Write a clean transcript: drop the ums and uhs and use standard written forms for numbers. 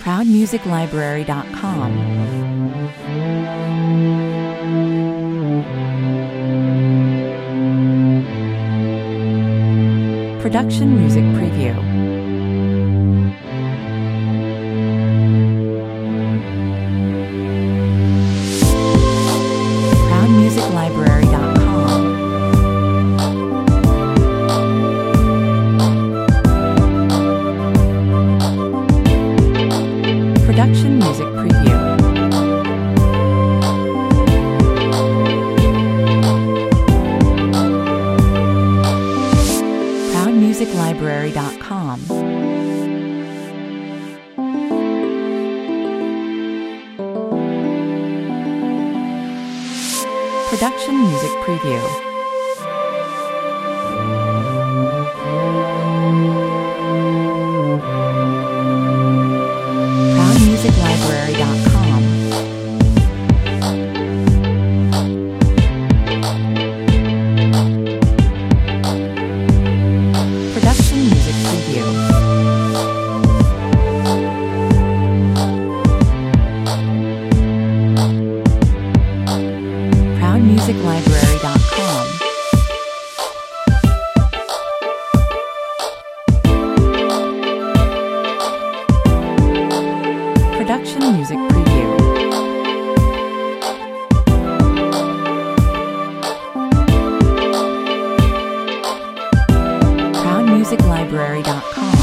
ProudMusicLibrary.com. Production Music Preview. ProudMusicLibrary.com. Production Music Preview. ProudMusicLibrary.com. Production Music Preview. ProudMusicLibrary.com. Production Music Preview. ProudMusicLibrary.com. Production Music Preview. ProudMusicLibrary.com.